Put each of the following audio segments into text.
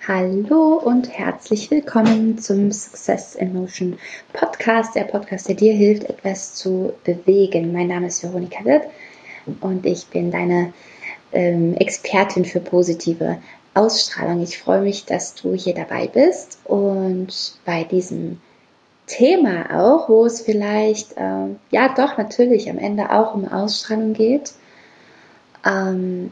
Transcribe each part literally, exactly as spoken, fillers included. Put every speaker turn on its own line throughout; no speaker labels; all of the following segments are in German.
Hallo und herzlich willkommen zum Success in Motion Podcast, der Podcast, der dir hilft, etwas zu bewegen. Mein Name ist Veronika Wirth und ich bin deine ähm, Expertin für positive Ausstrahlung. Ich freue mich, dass du hier dabei bist und bei diesem Thema auch, wo es vielleicht, ähm, ja doch natürlich am Ende auch um Ausstrahlung geht. Ähm,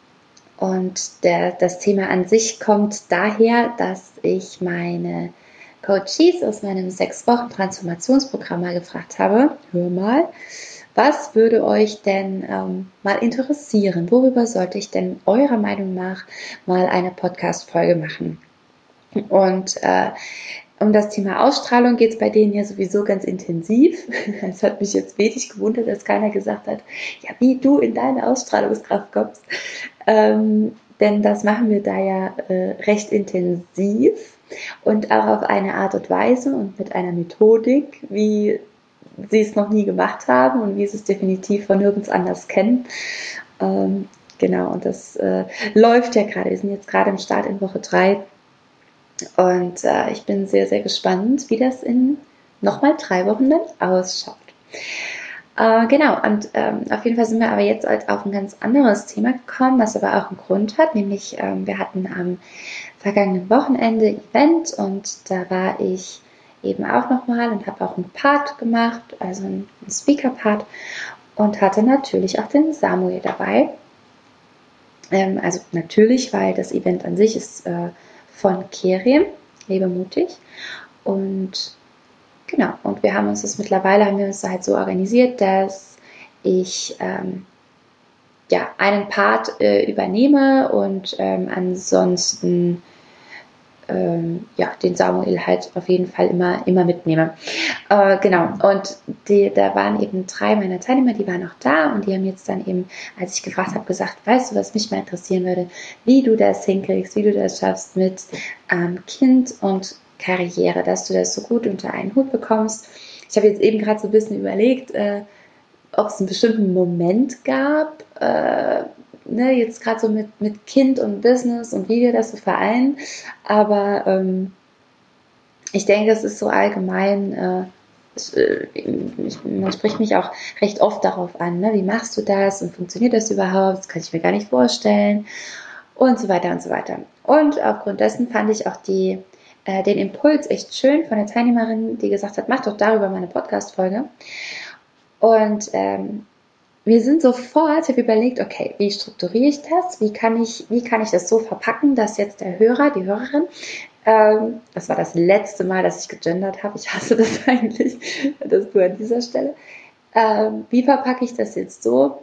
Und der, das Thema an sich kommt daher, dass ich meine Coaches aus meinem sechs Wochen Transformationsprogramm mal gefragt habe, hör mal, was würde euch denn ähm, mal interessieren? Worüber sollte ich denn eurer Meinung nach mal eine Podcast-Folge machen? Und äh, um das Thema Ausstrahlung geht es bei denen ja sowieso ganz intensiv. Es hat mich jetzt wenig gewundert, dass keiner gesagt hat, ja, wie du in deine Ausstrahlungskraft kommst. Ähm, denn das machen wir da ja äh, recht intensiv und auch auf eine Art und Weise und mit einer Methodik, wie sie es noch nie gemacht haben und wie sie es definitiv von nirgends anders kennen. Ähm, genau, und das äh, läuft ja gerade. Wir sind jetzt gerade im Start in Woche drei. Und äh, ich bin sehr, sehr gespannt, wie das in nochmal drei Wochen dann ausschaut. Äh, genau, und ähm, auf jeden Fall sind wir aber jetzt halt auf ein ganz anderes Thema gekommen, was aber auch einen Grund hat, nämlich ähm, wir hatten am vergangenen Wochenende Event und da war ich eben auch nochmal und habe auch einen Part gemacht, also einen Speaker-Part und hatte natürlich auch den Samuel dabei. Ähm, also natürlich, weil das Event an sich ist äh, von Kerem, lebe mutig. Und genau, und wir haben uns das mittlerweile, haben wir uns da halt so organisiert, dass ich ähm, ja, einen Part äh, übernehme und ähm, ansonsten ähm, ja, den Samuel halt auf jeden Fall immer, immer mitnehme. Äh, genau, und die, da waren eben drei meiner Teilnehmer, die waren auch da und die haben jetzt dann eben, als ich gefragt habe, gesagt, weißt du, was mich mal interessieren würde, wie du das hinkriegst, wie du das schaffst mit ähm, Kind und Karriere, dass du das so gut unter einen Hut bekommst. Ich habe jetzt eben gerade so ein bisschen überlegt, äh, ob es einen bestimmten Moment gab, äh, ne, jetzt gerade so mit, mit Kind und Business und wie wir das so vereinen, aber ähm, ich denke, es ist so allgemein, äh, es, äh, ich, man spricht mich auch recht oft darauf an, ne? Wie machst du das und funktioniert das überhaupt, das kann ich mir gar nicht vorstellen und so weiter und so weiter. Und aufgrund dessen fand ich auch die, äh, den Impuls echt schön von der Teilnehmerin, die gesagt hat, mach doch darüber mal eine Podcast-Folge. Und ähm, wir sind sofort, ich habe überlegt, okay, wie strukturiere ich das? Wie kann ich, wie kann ich das so verpacken, dass jetzt der Hörer, die Hörerin, ähm, das war das letzte Mal, dass ich gegendert habe, ich hasse das eigentlich, das nur an dieser Stelle. Ähm, wie verpacke ich das jetzt so,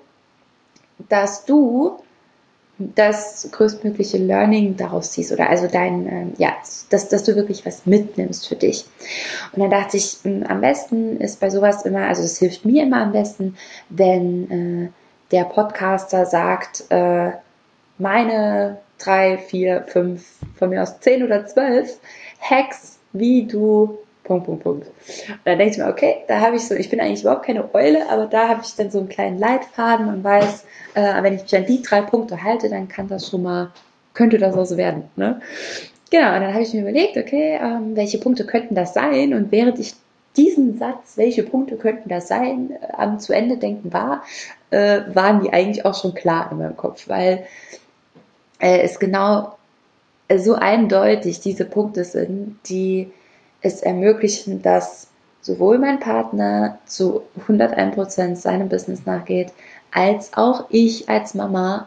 dass du das größtmögliche Learning daraus ziehst oder also dein, ähm, ja, dass, dass du wirklich was mitnimmst für dich. Und dann dachte ich, mh, am besten ist bei sowas immer, also das hilft mir immer am besten, wenn äh, der Podcaster sagt, äh, meine drei, vier, fünf, von mir aus zehn oder zwölf Hacks, wie du Punkt, Punkt, Punkt. Und dann denke ich mir, okay, da habe ich so, ich bin eigentlich überhaupt keine Eule, aber da habe ich dann so einen kleinen Leitfaden und weiß, äh, wenn ich mich an die drei Punkte halte, dann kann das schon mal, könnte das auch so werden. Ne? Genau, und dann habe ich mir überlegt, okay, ähm, welche Punkte könnten das sein? Und während ich diesen Satz, welche Punkte könnten das sein, äh, am zu Ende denken war, äh, waren die eigentlich auch schon klar in meinem Kopf, weil äh, es genau äh, so eindeutig diese Punkte sind, die es ermöglichen, dass sowohl mein Partner zu hunderteins Prozent seinem Business nachgeht, als auch ich als Mama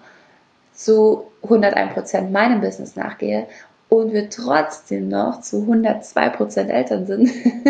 zu hunderteins Prozent meinem Business nachgehe und wir trotzdem noch zu hundertzwei Prozent Eltern sind.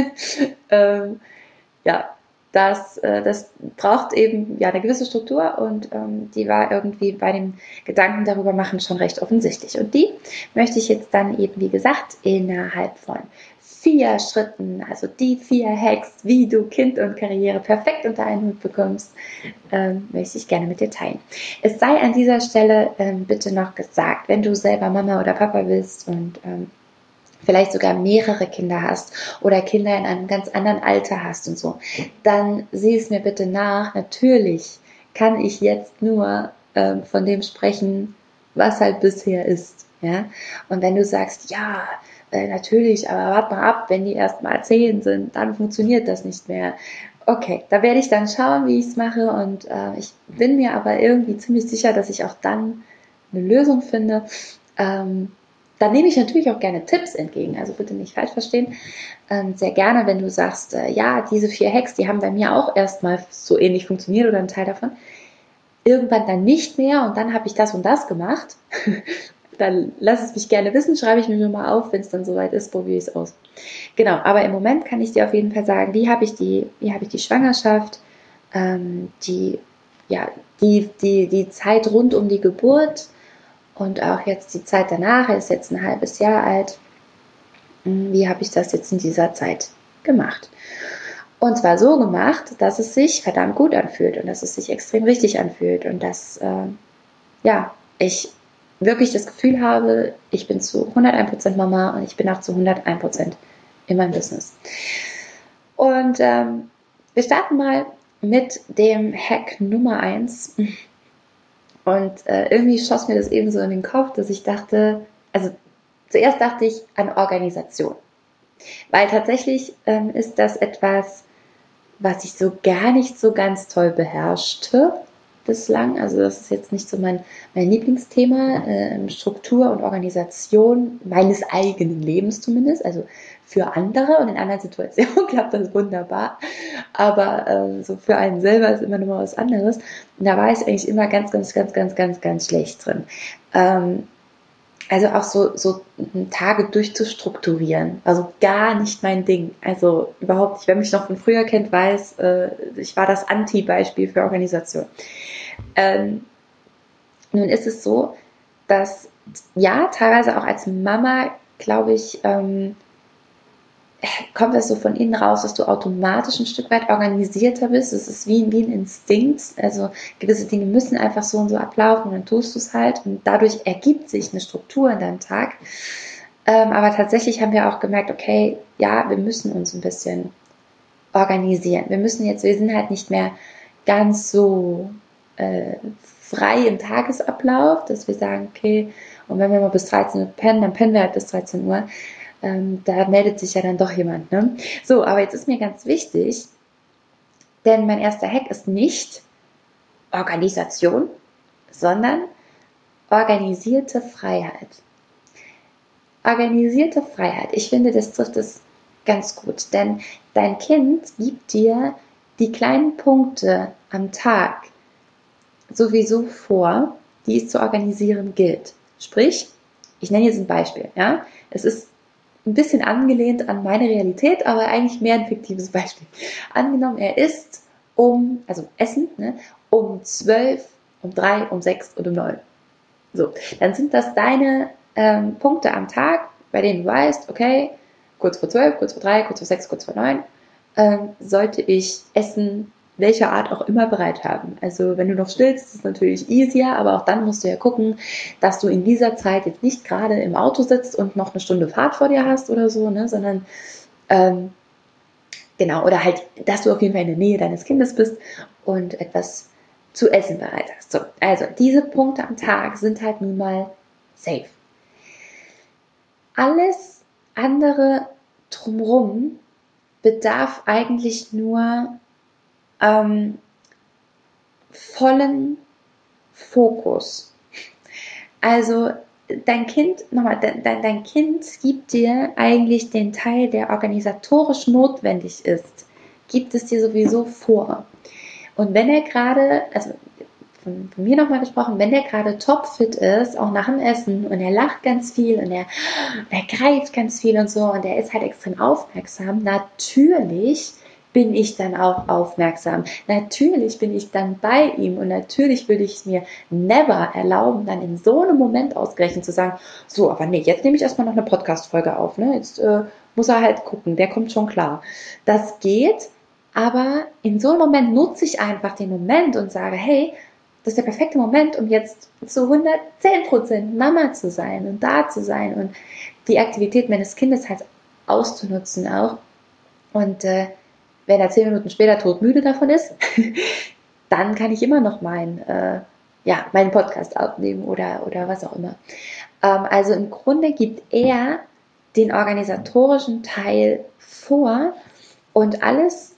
ähm, ja, das, äh, das braucht eben ja eine gewisse Struktur und ähm, die war irgendwie bei dem Gedanken darüber machen schon recht offensichtlich. Und die möchte ich jetzt dann eben, wie gesagt, innerhalb von vier Schritten, also die vier Hacks, wie du Kind und Karriere perfekt unter einen Hut bekommst, ähm, möchte ich gerne mit dir teilen. Es sei an dieser Stelle ähm, bitte noch gesagt, wenn du selber Mama oder Papa bist und ähm, vielleicht sogar mehrere Kinder hast oder Kinder in einem ganz anderen Alter hast und so, dann sieh es mir bitte nach. Natürlich kann ich jetzt nur ähm, von dem sprechen, was halt bisher ist. Ja? Und wenn du sagst, ja, äh, natürlich, aber warte mal ab, wenn die erst mal zehn sind, dann funktioniert das nicht mehr. Okay, da werde ich dann schauen, wie ich es mache und äh, ich bin mir aber irgendwie ziemlich sicher, dass ich auch dann eine Lösung finde. Ähm, dann nehme ich natürlich auch gerne Tipps entgegen, also bitte nicht falsch verstehen. Ähm, sehr gerne, wenn du sagst, äh, ja, diese vier Hacks, die haben bei mir auch erstmal so ähnlich funktioniert oder ein Teil davon. Irgendwann dann nicht mehr und dann habe ich das und das gemacht. Dann lass es mich gerne wissen, schreibe ich mir mal auf, wenn es dann soweit ist, probiere ich es aus. Genau, aber im Moment kann ich dir auf jeden Fall sagen, wie habe ich die, wie habe ich die Schwangerschaft, ähm, die, ja, die, die, die Zeit rund um die Geburt und auch jetzt die Zeit danach, er ist jetzt ein halbes Jahr alt, wie habe ich das jetzt in dieser Zeit gemacht? Und zwar so gemacht, dass es sich verdammt gut anfühlt und dass es sich extrem richtig anfühlt und dass, äh, ja, ich wirklich das Gefühl habe, ich bin zu hunderteins Prozent Mama und ich bin auch zu hunderteins Prozent in meinem Business. Und ähm, wir starten mal mit dem Hack Nummer eins. Und äh, irgendwie schoss mir das eben so in den Kopf, dass ich dachte, also zuerst dachte ich an Organisation. Weil tatsächlich ähm, ist das etwas, was ich so gar nicht so ganz toll beherrschte bislang. Also das ist jetzt nicht so mein, mein Lieblingsthema, äh, Struktur und Organisation meines eigenen Lebens zumindest. Also für andere und in anderen Situationen klappt das wunderbar. Aber äh, so für einen selber ist immer noch mal was anderes. Und da war ich eigentlich immer ganz, ganz, ganz, ganz, ganz, ganz schlecht drin. Ähm, Also auch so, so Tage durchzustrukturieren, also gar nicht mein Ding. Also überhaupt nicht. Wer mich noch von früher kennt, weiß, äh, ich war das Anti-Beispiel für Organisation. Ähm, nun ist es so, dass ja, teilweise auch als Mama, glaube ich, ähm, kommt das so von innen raus, dass du automatisch ein Stück weit organisierter bist. Es ist wie, wie ein Instinkt. Also gewisse Dinge müssen einfach so und so ablaufen und dann tust du es halt. Und dadurch ergibt sich eine Struktur in deinem Tag. Ähm, aber tatsächlich haben wir auch gemerkt, okay, ja, wir müssen uns ein bisschen organisieren. Wir müssen jetzt, wir sind halt nicht mehr ganz so äh, frei im Tagesablauf, dass wir sagen, okay, und wenn wir mal bis dreizehn Uhr pennen, dann pennen wir halt bis dreizehn Uhr. Ähm, da meldet sich ja dann doch jemand. Ne? So, aber jetzt ist mir ganz wichtig, denn mein erster Hack ist nicht Organisation, sondern organisierte Freiheit. Organisierte Freiheit. Ich finde, das trifft es ganz gut, denn dein Kind gibt dir die kleinen Punkte am Tag sowieso vor, die es zu organisieren gilt. Sprich, ich nenne jetzt ein Beispiel. Ja? Es ist ein bisschen angelehnt an meine Realität, aber eigentlich mehr ein fiktives Beispiel. Angenommen, er isst um, also Essen, ne, um zwölf, um drei, um sechs und um neun. So, dann sind das deine ähm, Punkte am Tag, bei denen du weißt, okay, kurz vor zwölf, kurz vor drei, kurz vor sechs, kurz vor neun, ähm, sollte ich Essen welcher Art auch immer bereit haben. Also wenn du noch stillst, ist es natürlich easier, aber auch dann musst du ja gucken, dass du in dieser Zeit jetzt nicht gerade im Auto sitzt und noch eine Stunde Fahrt vor dir hast oder so, ne, sondern ähm, genau, oder halt, dass du auf jeden Fall in der Nähe deines Kindes bist und etwas zu essen bereit hast. So, also diese Punkte am Tag sind halt nun mal safe. Alles andere drumherum bedarf eigentlich nur ähm, vollen Fokus. Also dein Kind, nochmal, dein, dein Kind gibt dir eigentlich den Teil, der organisatorisch notwendig ist, gibt es dir sowieso vor. Und wenn er gerade, also von, von mir nochmal gesprochen, wenn der gerade topfit ist, auch nach dem Essen und er lacht ganz viel und er, er greift ganz viel und so und er ist halt extrem aufmerksam, natürlich bin ich dann auch aufmerksam. Natürlich bin ich dann bei ihm und natürlich würde ich es mir never erlauben, dann in so einem Moment ausgerechnet zu sagen, so, aber nee, jetzt nehme ich erstmal noch eine Podcast-Folge auf, ne? Jetzt äh, muss er halt gucken, der kommt schon klar. Das geht, aber in so einem Moment nutze ich einfach den Moment und sage, hey, das ist der perfekte Moment, um jetzt zu hundertzehn Prozent Mama zu sein und da zu sein und die Aktivität meines Kindes halt auszunutzen auch. Und äh, wenn er zehn Minuten später todmüde davon ist, dann kann ich immer noch mein, äh, ja, meinen Podcast aufnehmen oder, oder was auch immer. Ähm, also im Grunde gibt er den organisatorischen Teil vor und alles,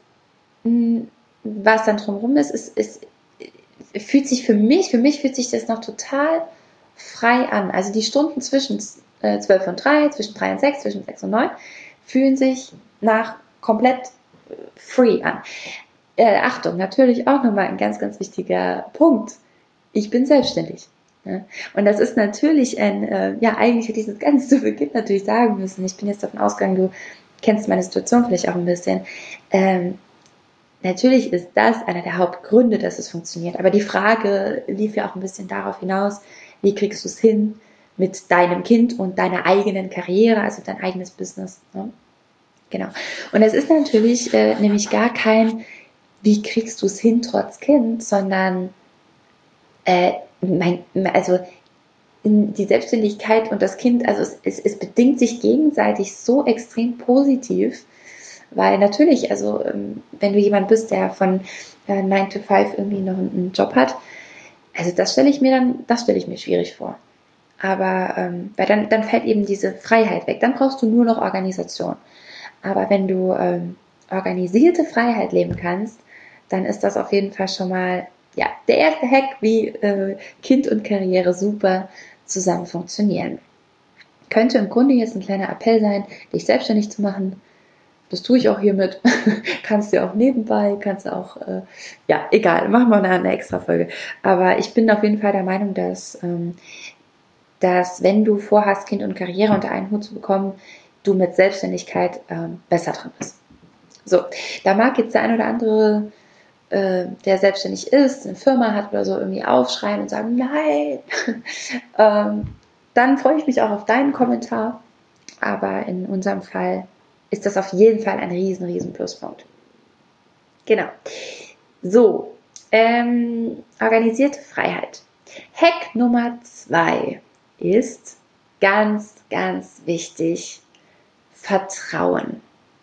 was dann drumherum ist, ist, ist, fühlt sich für mich, für mich fühlt sich das noch total frei an. Also die Stunden zwischen äh, zwölf und drei, zwischen drei und sechs, zwischen sechs und neun, fühlen sich nach komplett free an. Äh, Achtung, natürlich auch nochmal ein ganz, ganz wichtiger Punkt. Ich bin selbstständig. Ja? Und das ist natürlich ein, äh, ja, eigentlich hätte ich das ganz zu Beginn natürlich sagen müssen. Ich bin jetzt davon ausgegangen, du kennst meine Situation vielleicht auch ein bisschen. Ähm, natürlich ist das einer der Hauptgründe, dass es funktioniert. Aber die Frage lief ja auch ein bisschen darauf hinaus, wie kriegst du es hin mit deinem Kind und deiner eigenen Karriere, also dein eigenes Business. Ne? Genau. Und es ist natürlich äh, nämlich gar kein, wie kriegst du es hin trotz Kind, sondern äh, mein, also die Selbstständigkeit und das Kind, also es, es, es bedingt sich gegenseitig so extrem positiv, weil natürlich, also wenn du jemand bist, der von äh, nine to five irgendwie noch einen Job hat, also das stelle ich mir dann, das stelle ich mir schwierig vor. Aber ähm, weil dann, dann fällt eben diese Freiheit weg. Dann brauchst du nur noch Organisation. Aber wenn du ähm, organisierte Freiheit leben kannst, dann ist das auf jeden Fall schon mal ja, der erste Hack, wie äh, Kind und Karriere super zusammen funktionieren. Könnte im Grunde jetzt ein kleiner Appell sein, dich selbstständig zu machen. Das tue ich auch hiermit. Kannst du auch nebenbei, kannst du auch, äh, ja, egal, machen wir eine, eine extra Folge. Aber ich bin auf jeden Fall der Meinung, dass, ähm, dass wenn du vorhast, Kind und Karriere unter einen Hut zu bekommen, du mit Selbstständigkeit ähm, besser dran bist. So, da mag jetzt der ein oder andere, äh, der selbstständig ist, eine Firma hat oder so, irgendwie aufschreien und sagen, nein. ähm, dann freue ich mich auch auf deinen Kommentar. Aber in unserem Fall ist das auf jeden Fall ein riesen, riesen Pluspunkt. Genau. So, ähm, organisierte Freiheit. Hack Nummer zwei ist ganz, ganz wichtig, Vertrauen.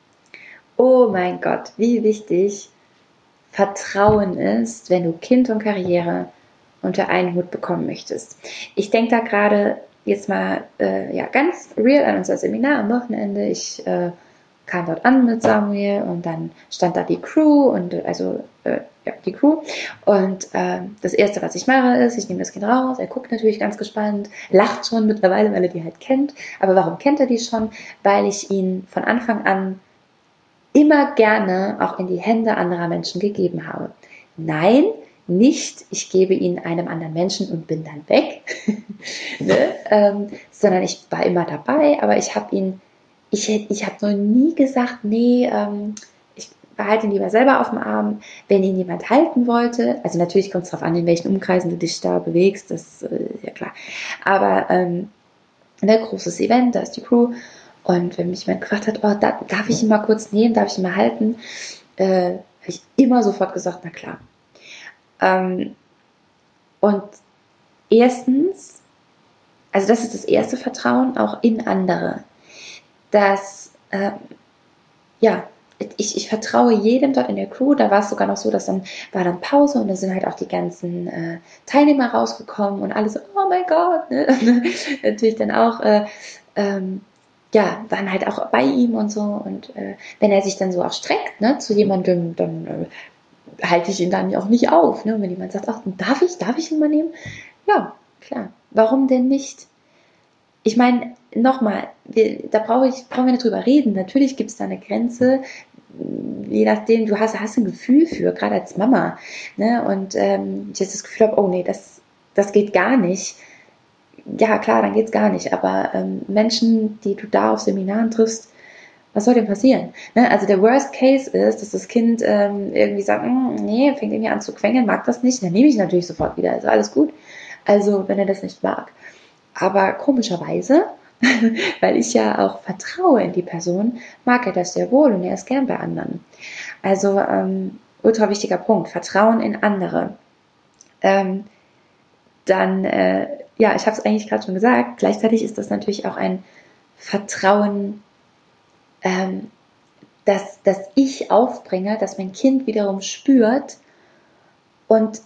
Oh mein Gott, wie wichtig Vertrauen ist, wenn du Kind und Karriere unter einen Hut bekommen möchtest. Ich denke da gerade jetzt mal äh, ja, ganz real an unser Seminar am Wochenende. Ich äh, kam dort an mit Samuel und dann stand da die Crew und also äh, ja, die Crew und äh, das erste, was ich mache, ist, ich nehme das Kind raus, er guckt natürlich ganz gespannt, lacht schon mittlerweile, weil er die halt kennt. Aber warum kennt er die schon? Weil ich ihn von Anfang an immer gerne auch in die Hände anderer Menschen gegeben habe. Nein, nicht, ich gebe ihn einem anderen Menschen und bin dann weg, ne? ähm, sondern ich war immer dabei, aber ich habe ihn, ich, ich habe noch nie gesagt, nee, ähm, ich behalte ihn lieber selber auf dem Arm, wenn ihn jemand halten wollte. Also natürlich kommt es darauf an, in welchen Umkreisen du dich da bewegst, das äh, ist ja klar. Aber ähm, ein großes Event, da ist die Crew. Und wenn mich jemand gefragt hat, oh, da, darf ich ihn mal kurz nehmen, darf ich ihn mal halten, äh, habe ich immer sofort gesagt, na klar. Ähm, und erstens, also das ist das erste Vertrauen, auch in andere. Dass, äh, ja, ich, ich vertraue jedem dort in der Crew. Da war es sogar noch so, dass dann war dann Pause und da sind halt auch die ganzen äh, Teilnehmer rausgekommen und alle so, oh mein Gott, ne? Natürlich dann auch, äh, ähm, ja, waren halt auch bei ihm und so. Und äh, wenn er sich dann so auch streckt, ne, zu jemandem, dann äh, halte ich ihn dann auch nicht auf. Ne? Und wenn jemand sagt, ach, darf ich, darf ich ihn mal nehmen? Ja, klar. Warum denn nicht? Ich meine, nochmal, da brauche ich, brauchen wir nicht drüber reden. Natürlich gibt es da eine Grenze, je nachdem, du hast, hast ein Gefühl für, gerade als Mama. Ne? Und ähm, ich jetzt das Gefühl habe, oh nee, das, das geht gar nicht. Ja, klar, dann geht's gar nicht. Aber ähm, Menschen, die du da auf Seminaren triffst, was soll denn passieren? Ne? Also der Worst Case ist, dass das Kind ähm, irgendwie sagt, nee, fängt irgendwie an zu quengeln, mag das nicht, dann nehme ich natürlich sofort wieder. Also alles gut. Also wenn er das nicht mag. Aber komischerweise, weil ich ja auch vertraue in die Person, mag er das sehr wohl und er ist gern bei anderen. Also ähm, ultra wichtiger Punkt, Vertrauen in andere. Ähm, dann, äh, ja, ich habe es eigentlich gerade schon gesagt, gleichzeitig ist das natürlich auch ein Vertrauen, ähm, dass, dass ich aufbringe, dass mein Kind wiederum spürt und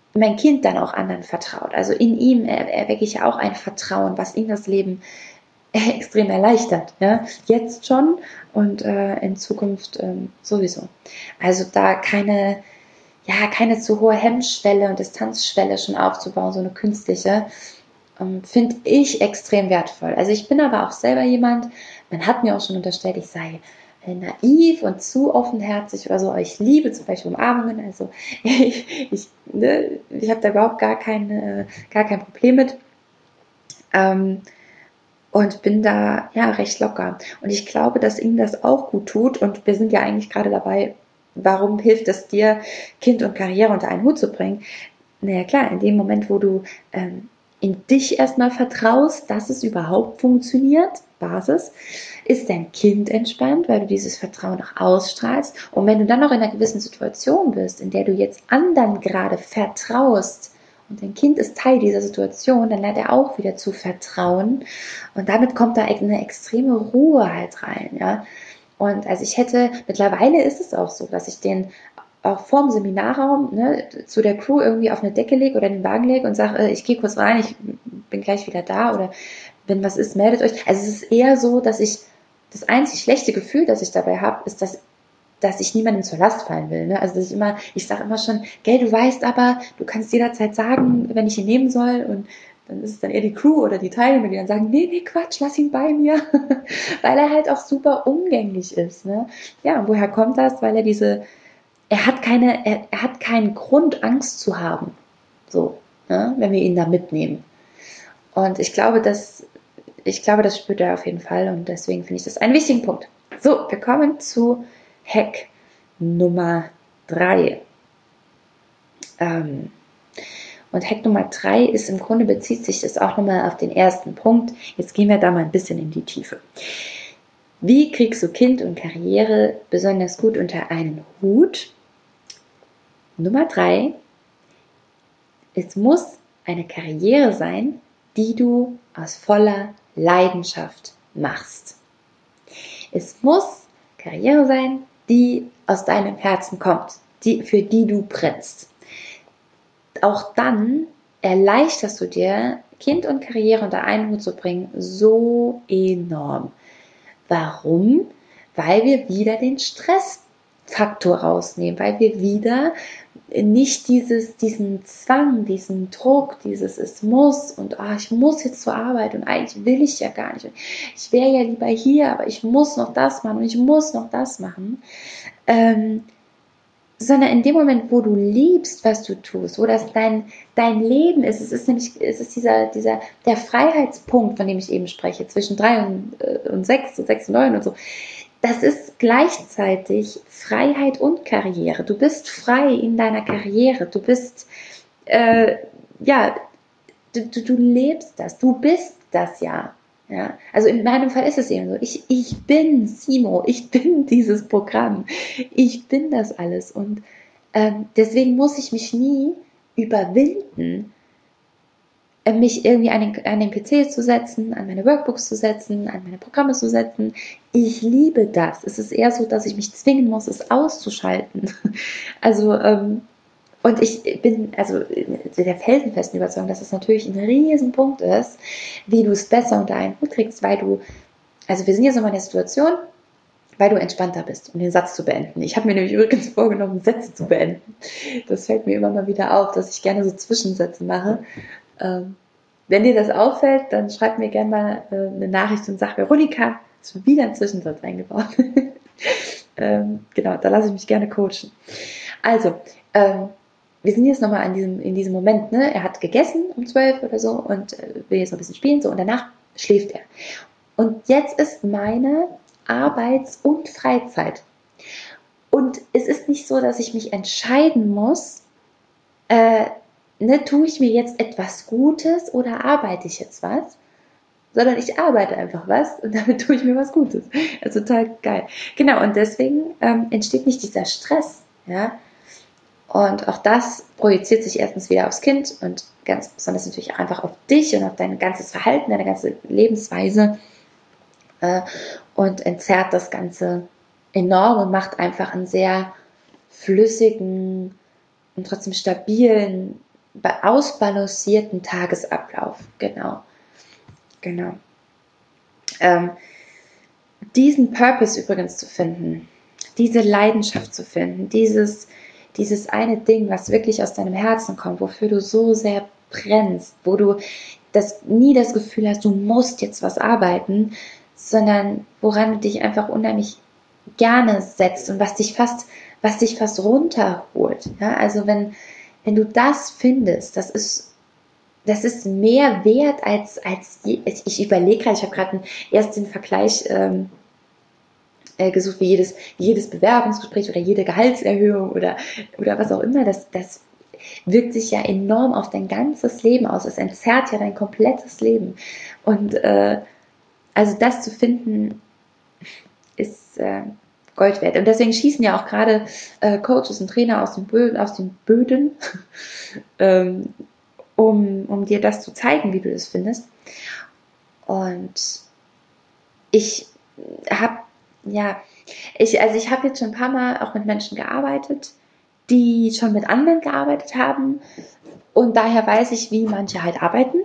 mein Kind dann auch anderen vertraut. Also in ihm erwecke ich ja auch ein Vertrauen, was ihm das Leben extrem erleichtert. Ja? Jetzt schon und äh, in Zukunft ähm, sowieso. Also da keine, ja, keine zu hohe Hemmschwelle und Distanzschwelle schon aufzubauen, so eine künstliche, ähm, finde ich extrem wertvoll. Also ich bin aber auch selber jemand, man hat mir auch schon unterstellt, ich sei naiv und zu offenherzig oder so. Ich liebe zum Beispiel Umarmungen. Also ich, ich, ne, ich habe da überhaupt gar, keine, gar kein Problem mit. Ähm, und bin da ja recht locker. Und ich glaube, dass ihm das auch gut tut. Und wir sind ja eigentlich gerade dabei, warum hilft es dir, Kind und Karriere unter einen Hut zu bringen? Naja klar, in dem Moment, wo du ähm, in dich erstmal vertraust, dass es überhaupt funktioniert, Basis, ist dein Kind entspannt, weil du dieses Vertrauen auch ausstrahlst. Und wenn du dann noch in einer gewissen Situation bist, in der du jetzt anderen gerade vertraust, und dein Kind ist Teil dieser Situation, dann lernt er auch wieder zu vertrauen. Und damit kommt da eine extreme Ruhe halt rein, ja. Und also ich hätte, mittlerweile ist es auch so, dass ich den auch vorm Seminarraum ne, zu der Crew irgendwie auf eine Decke lege oder in den Wagen lege und sage, äh, ich gehe kurz rein, ich bin gleich wieder da oder wenn was ist, meldet euch. Also es ist eher so, dass ich, das einzig schlechte Gefühl, das ich dabei habe, ist, dass dass ich niemandem zur Last fallen will. Ne? Also dass ich immer, ich sage immer schon, gell, du weißt aber, du kannst jederzeit sagen, wenn ich ihn nehmen soll und dann ist es dann eher die Crew oder die Teilnehmer, die dann sagen, nee, nee, Quatsch, lass ihn bei mir. Weil er halt auch super umgänglich ist. Ne? Ja, und woher kommt das? Weil er diese, er hat keine, er, er hat keinen Grund, Angst zu haben. So, ne? Wenn wir ihn da mitnehmen. Und ich glaube, dass, ich glaube, das spürt er auf jeden Fall und deswegen finde ich das einen wichtigen Punkt. So, wir kommen zu Hack Nummer drei. Ähm, und Hack Nummer drei ist im Grunde, bezieht sich das auch nochmal auf den ersten Punkt. Jetzt gehen wir da mal ein bisschen in die Tiefe. Wie kriegst du Kind und Karriere besonders gut unter einen Hut? Nummer drei. Es muss eine Karriere sein, die du aus voller Leidenschaft machst. Es muss Karriere sein, die aus deinem Herzen kommt, die, für die du brennst. Auch dann erleichterst du dir, Kind und Karriere unter einen Hut zu bringen, so enorm. Warum? Weil wir wieder den Stressfaktor rausnehmen, weil wir wieder nicht dieses, diesen Zwang, diesen Druck, dieses es muss und ah, ich muss jetzt zur Arbeit und eigentlich will ich ja gar nicht. Und ich wäre ja lieber hier, aber ich muss noch das machen und ich muss noch das machen. Ähm, sondern in dem Moment, wo du liebst, was du tust, wo das dein, dein Leben ist, es ist nämlich, es ist dieser, dieser, der Freiheitspunkt, von dem ich eben spreche, zwischen drei und, äh, und sechs und sechs und neun und so. Das ist gleichzeitig Freiheit und Karriere. Du bist frei in deiner Karriere. Du bist, äh, ja, du, du, du lebst das. Du bist das ja. Ja. Also in meinem Fall ist es eben so. Ich, ich bin Simo. Ich bin dieses Programm. Ich bin das alles. Und ähm, deswegen muss ich mich nie überwinden, mich irgendwie an den, an den P C zu setzen, an meine Workbooks zu setzen, an meine Programme zu setzen. Ich liebe das. Es ist eher so, dass ich mich zwingen muss, es auszuschalten. Also, ähm, und ich bin also der felsenfesten Überzeugung, dass es natürlich ein Riesenpunkt ist, wie du es besser unter einen Hut kriegst, weil du, also wir sind jetzt nochmal in der Situation, weil du entspannter bist, um den Satz zu beenden. Ich habe mir nämlich übrigens vorgenommen, Sätze zu beenden. Das fällt mir immer mal wieder auf, dass ich gerne so Zwischensätze mache. Ähm, wenn dir das auffällt, dann schreib mir gerne mal äh, eine Nachricht und sag, Veronika, ist schon wieder ein Zwischensatz eingebaut. ähm, genau, da lasse ich mich gerne coachen. Also, ähm, wir sind jetzt nochmal in diesem, in diesem Moment, ne? Er hat gegessen um zwölf oder so und äh, will jetzt noch ein bisschen spielen, so, und danach schläft er. Und jetzt ist meine Arbeits- und Freizeit. Und es ist nicht so, dass ich mich entscheiden muss, äh, ne, tue ich mir jetzt etwas Gutes oder arbeite ich jetzt was? Sondern ich arbeite einfach was und damit tue ich mir was Gutes. Also total geil. Genau, und deswegen ähm, entsteht nicht dieser Stress. Ja? Und auch das projiziert sich erstens wieder aufs Kind und ganz besonders natürlich auch einfach auf dich und auf dein ganzes Verhalten, deine ganze Lebensweise äh, und entzerrt das Ganze enorm und macht einfach einen sehr flüssigen und trotzdem stabilen ausbalancierten Tagesablauf. Genau, genau. Ähm, diesen Purpose übrigens zu finden, diese Leidenschaft zu finden, dieses, dieses eine Ding, was wirklich aus deinem Herzen kommt, wofür du so sehr brennst, wo du das, nie das Gefühl hast, du musst jetzt was arbeiten, sondern woran du dich einfach unheimlich gerne setzt und was dich fast, was dich fast runterholt. Ja? Also wenn, wenn du das findest, das ist, das ist mehr wert als, als je, ich überlege gerade, ich habe gerade erst den Vergleich ähm, äh, gesucht, wie jedes, wie jedes Bewerbungsgespräch oder jede Gehaltserhöhung oder, oder was auch immer, das, das wirkt sich ja enorm auf dein ganzes Leben aus. Es entzerrt ja dein komplettes Leben. Und äh, also das zu finden, ist äh, Gold wert. Und deswegen schießen ja auch gerade äh, Coaches und Trainer aus den Böden, aus den Böden ähm, um, um dir das zu zeigen, wie du das findest. Und ich habe, ja, ich, also ich habe jetzt schon ein paar Mal auch mit Menschen gearbeitet, die schon mit anderen gearbeitet haben. Und daher weiß ich, wie manche halt arbeiten.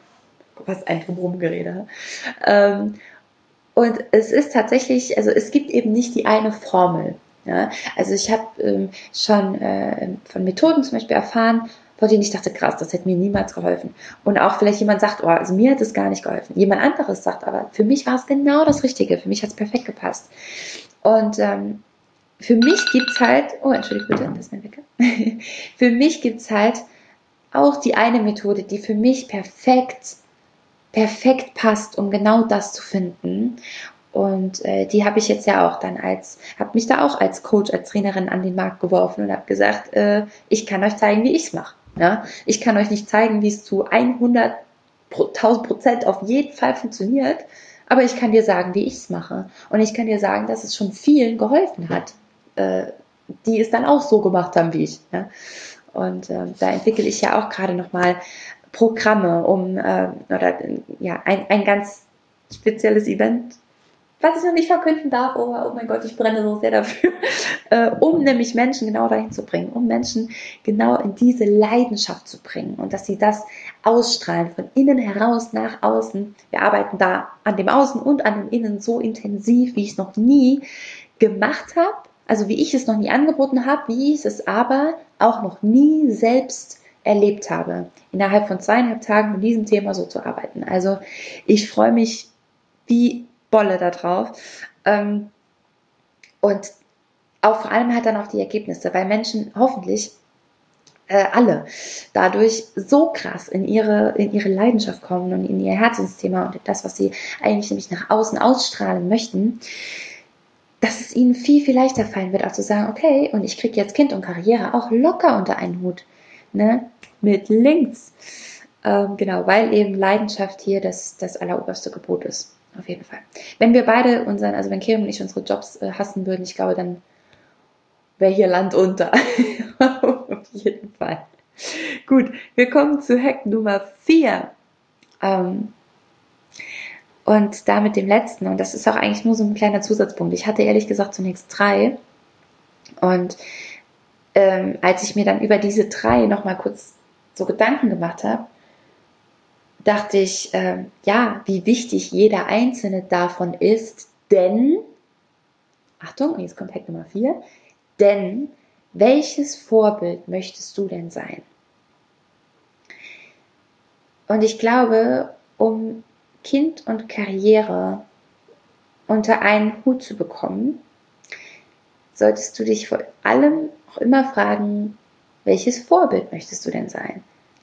Was ein Rumgerede. Ähm, und es ist tatsächlich, also es gibt eben nicht die eine Formel. Ja? Also ich habe ähm, schon äh, von Methoden zum Beispiel erfahren, von denen ich dachte, krass, das hätte mir niemals geholfen. Und auch vielleicht jemand sagt, oh, also mir hat es gar nicht geholfen. Jemand anderes sagt aber, für mich war es genau das Richtige. Für mich hat es perfekt gepasst. Und ähm, für mich gibt es halt, oh, entschuldigt bitte, das ist mein Wecker. Für mich gibt es halt auch die eine Methode, die für mich perfekt, perfekt passt, um genau das zu finden. Und äh, die habe ich jetzt ja auch dann als, habe mich da auch als Coach, als Trainerin an den Markt geworfen und habe gesagt, äh, ich kann euch zeigen, wie ich es mache. Ja? Ich kann euch nicht zeigen, wie es zu hunderttausend Prozent auf jeden Fall funktioniert, aber ich kann dir sagen, wie ich es mache. Und ich kann dir sagen, dass es schon vielen geholfen hat, äh, die es dann auch so gemacht haben wie ich. Ja? Und äh, da entwickle ich ja auch gerade nochmal Programme, um, äh, oder ja, ein, ein ganz spezielles Event, was ich noch nicht verkünden darf, oh, oh mein Gott, ich brenne so sehr dafür, äh, um nämlich Menschen genau dahin zu bringen, um Menschen genau in diese Leidenschaft zu bringen und dass sie das ausstrahlen, von innen heraus nach außen. Wir arbeiten da an dem Außen und an dem Innen so intensiv, wie ich es noch nie gemacht habe, also wie ich es noch nie angeboten habe, wie ich es aber auch noch nie selbst erlebt habe, innerhalb von zweieinhalb Tagen mit diesem Thema so zu arbeiten. Also ich freue mich wie Bolle da drauf. Ähm, und auch vor allem halt dann auch die Ergebnisse, weil Menschen hoffentlich äh, alle dadurch so krass in ihre, in ihre Leidenschaft kommen und in ihr Herzensthema und das, was sie eigentlich nämlich nach außen ausstrahlen möchten, dass es ihnen viel, viel leichter fallen wird, auch zu sagen, okay, und ich kriege jetzt Kind und Karriere auch locker unter einen Hut, ne, mit links. Ähm, genau, weil eben Leidenschaft hier das, das alleroberste Gebot ist. Auf jeden Fall. Wenn wir beide unseren, also wenn Kerem und ich unsere Jobs äh, hassen würden, ich glaube, dann wäre hier Land unter. Auf jeden Fall. Gut, wir kommen zu Hack Nummer vier. Ähm, und damit dem letzten. Und das ist auch eigentlich nur so ein kleiner Zusatzpunkt. Ich hatte ehrlich gesagt zunächst drei. Und ähm, als ich mir dann über diese drei nochmal kurz so Gedanken gemacht habe, dachte ich, äh, ja, wie wichtig jeder einzelne davon ist, denn, Achtung, jetzt kommt Hack Nummer vier, denn welches Vorbild möchtest du denn sein? Und ich glaube, um Kind und Karriere unter einen Hut zu bekommen, solltest du dich vor allem auch immer fragen, welches Vorbild möchtest du denn sein?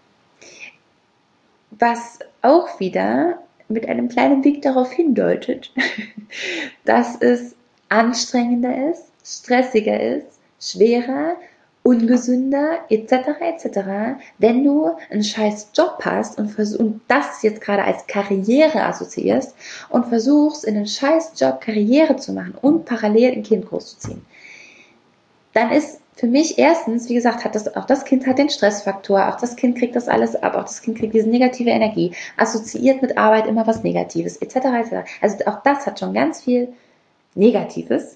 Was auch wieder mit einem kleinen Blick darauf hindeutet, dass es anstrengender ist, stressiger ist, schwerer, ungesünder et cetera et cetera, wenn du einen scheiß Job hast und, versuch, und das jetzt gerade als Karriere assoziierst und versuchst in einen scheiß Job Karriere zu machen und parallel ein Kind großzuziehen. Dann ist für mich erstens, wie gesagt, hat das, auch das Kind hat den Stressfaktor, auch das Kind kriegt das alles ab, auch das Kind kriegt diese negative Energie, assoziiert mit Arbeit immer was Negatives, et cetera et cetera. Also auch das hat schon ganz viel Negatives.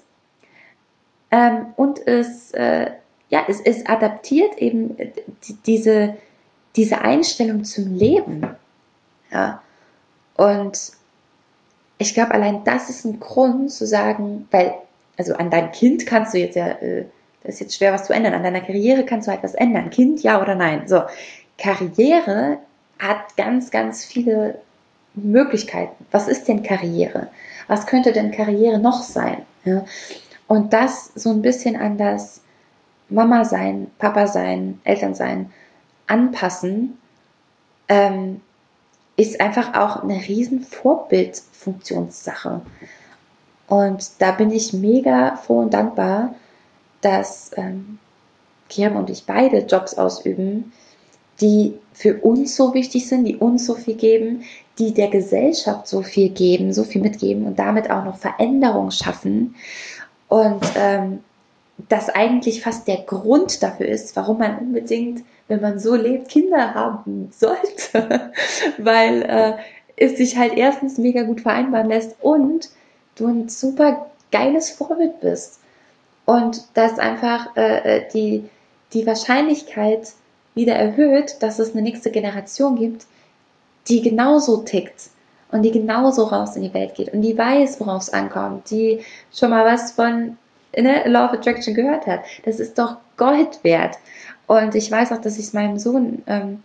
Ähm, und es, äh, ja, es, es adaptiert eben die, diese, diese Einstellung zum Leben. Ja. Und ich glaube, allein das ist ein Grund zu sagen, weil, also an deinem Kind kannst du jetzt ja, äh, das ist jetzt schwer was zu ändern, an deiner Karriere kannst du halt was ändern. Kind, ja oder nein? So, Karriere hat ganz, ganz viele Möglichkeiten. Was ist denn Karriere? Was könnte denn Karriere noch sein? Ja? Und das so ein bisschen an das Mama sein, Papa sein, Eltern sein anpassen, ähm, ist einfach auch eine riesen Vorbildfunktionssache. Und da bin ich mega froh und dankbar, dass ähm, Kiram und ich beide Jobs ausüben, die für uns so wichtig sind, die uns so viel geben, die der Gesellschaft so viel geben, so viel mitgeben und damit auch noch Veränderung schaffen. Und ähm, das eigentlich fast der Grund dafür ist, warum man unbedingt, wenn man so lebt, Kinder haben sollte. Weil äh, es sich halt erstens mega gut vereinbaren lässt und du ein super geiles Vorbild bist. Und dass einfach äh, die, die Wahrscheinlichkeit wieder erhöht, dass es eine nächste Generation gibt, die genauso tickt und die genauso raus in die Welt geht und die weiß, worauf es ankommt, die schon mal was von ne, Law of Attraction gehört hat. Das ist doch Gold wert. Und ich weiß auch, dass ich es meinem Sohn ähm,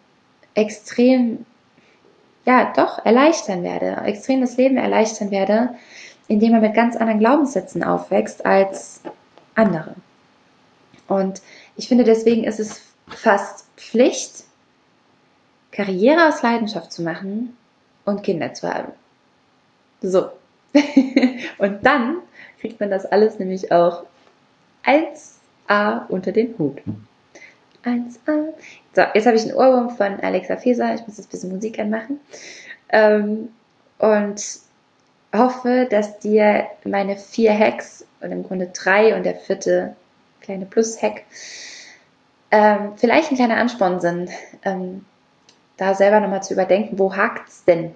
extrem, ja doch, erleichtern werde, extrem das Leben erleichtern werde, indem er mit ganz anderen Glaubenssätzen aufwächst als andere. Und ich finde, deswegen ist es fast Pflicht, Karriere aus Leidenschaft zu machen und Kinder zu haben. So. Und dann kriegt man das alles nämlich auch eins a unter den Hut. eins a. So, jetzt habe ich einen Ohrwurm von Alexa Feser. Ich muss jetzt ein bisschen Musik anmachen. Ähm, und hoffe, dass dir meine vier Hacks, und im Grunde drei und der vierte kleine Plus-Hack, ähm, vielleicht ein kleiner Ansporn sind, ähm, da selber nochmal zu überdenken, wo hakt's denn?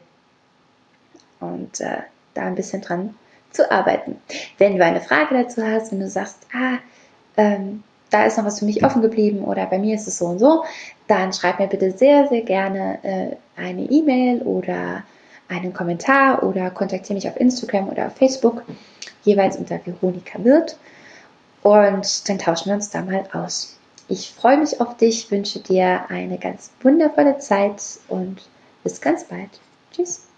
Und äh, da ein bisschen dran zu arbeiten. Wenn du eine Frage dazu hast, wenn du sagst, ah, ähm, da ist noch was für mich offen geblieben oder bei mir ist es so und so, dann schreib mir bitte sehr, sehr gerne äh, eine E-Mail oder einen Kommentar oder kontaktiere mich auf Instagram oder auf Facebook, jeweils unter Veronika Wirth, und dann tauschen wir uns da mal aus. Ich freue mich auf dich, wünsche dir eine ganz wundervolle Zeit und bis ganz bald. Tschüss.